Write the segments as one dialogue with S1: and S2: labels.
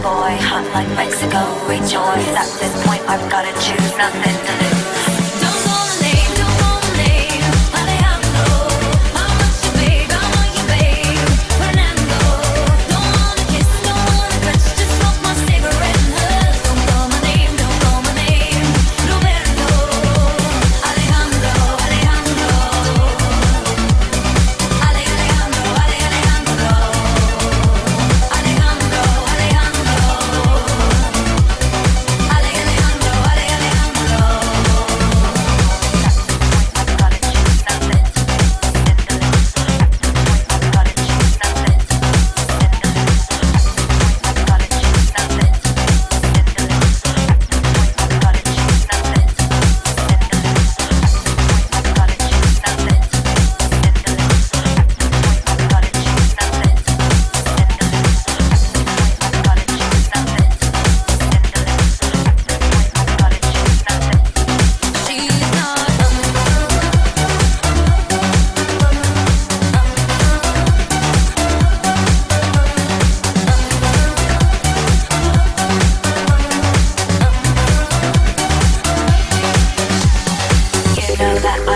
S1: boy, hot like Mexico, rejoice. At this point I've gotta choose, nothing to lose. Don't wanna name, Alejandro. I want you, babe, I want you, babe. Fernando. Don't wanna kiss, don't wanna touch, just smoke my cigarette and hush. Don't call my name, Roberto. Alejandro, Alejandro. Alejandro, Alejandro. Alejandro, Alejandro.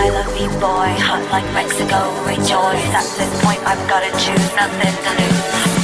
S1: Boy, hot like Mexico, rejoice. At this point I've gotta choose, nothing to lose.